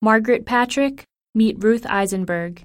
Margaret Patrick, meet Ruth Eisenberg.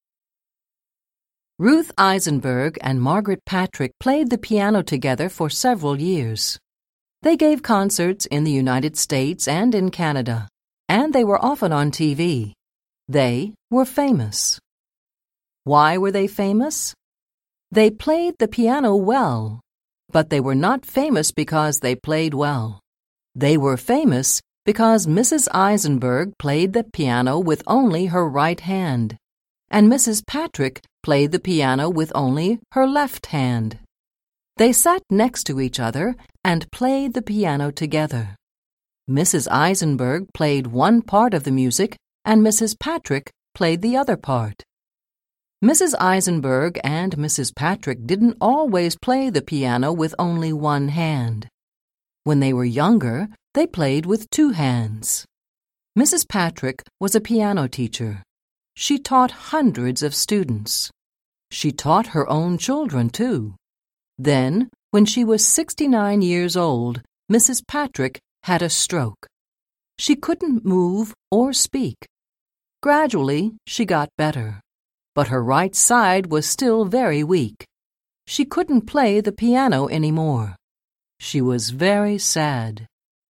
Ruth Eisenberg and Margaret Patrick played the piano together for several years. They gave concerts in the United States and in Canada, and they were often on TV. They were famous. Why were they famous? They played the piano well, but they were not famous because they played well. They were famous because Mrs. Eisenberg played the piano with only her right hand, and Mrs. Patrick played the piano with only her left hand. They sat next to each other and played the piano together. Mrs. Eisenberg played one part of the music, and Mrs. Patrick played the other part. Mrs. Eisenberg and Mrs. Patrick didn't always play the piano with only one hand. When they were younger, they played with two hands. Mrs. Patrick was a piano teacher. She taught hundreds of students. She taught her own children, too. Then, when she was 69 years old, Mrs. Patrick had a stroke. She couldn't move or speak. Gradually, she got better, but her right side was still very weak. She couldn't play the piano anymore. She was very sad.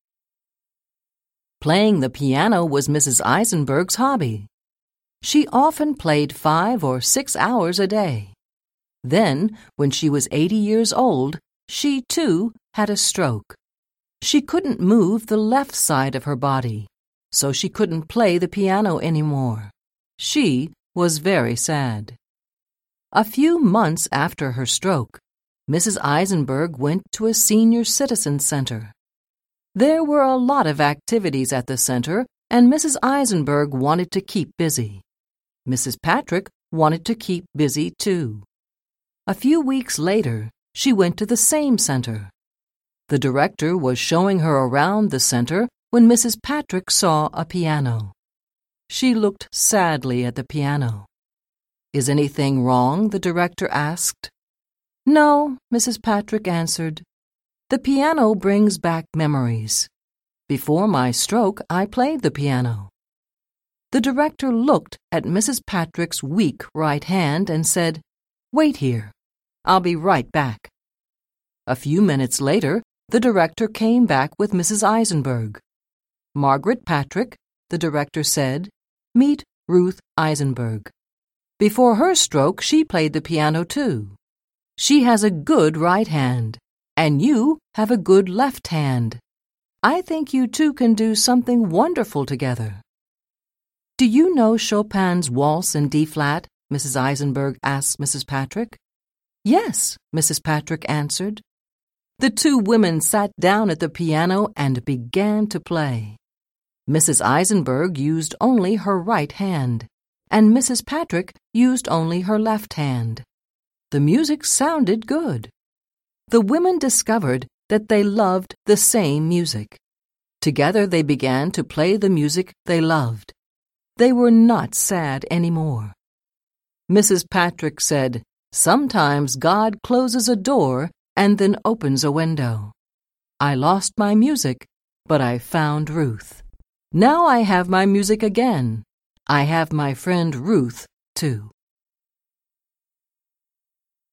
Playing the piano was Mrs. Eisenberg's hobby. She often played 5 or 6 hours a day. Then, when she was 80 years old, she, too, had a stroke. She couldn't move the left side of her body, so she couldn't play the piano anymore. She was very sad. A few months after her stroke, Mrs. Eisenberg went to a senior citizen center. There were a lot of activities at the center, and Mrs. Eisenberg wanted to keep busy. Mrs. Patrick wanted to keep busy, too. A few weeks later, she went to the same center. The director was showing her around the center when Mrs. Patrick saw a piano. She looked sadly at the piano. "Is anything wrong?" the director asked. "No," Mrs. Patrick answered. "The piano brings back memories. Before my stroke, I played the piano." The director looked at Mrs. Patrick's weak right hand and said, "Wait here. I'll be right back." A few minutes later, the director came back with Mrs. Eisenberg. "Margaret Patrick," the director said, "meet Ruth Eisenberg. Before her stroke, she played the piano too. She has a good right hand, and you have a good left hand. I think you two can do something wonderful together." "Do you know Chopin's Waltz in D-flat?" Mrs. Eisenberg asked Mrs. Patrick. "Yes," Mrs. Patrick answered. The two women sat down at the piano and began to play. Mrs. Eisenberg used only her right hand, and Mrs. Patrick used only her left hand. The music sounded good. The women discovered that they loved the same music. Together they began to play the music they loved. They were not sad anymore. Mrs. Patrick said, "Sometimes God closes a door and then opens a window. I lost my music, but I found Ruth. Now I have my music again. I have my friend Ruth, too."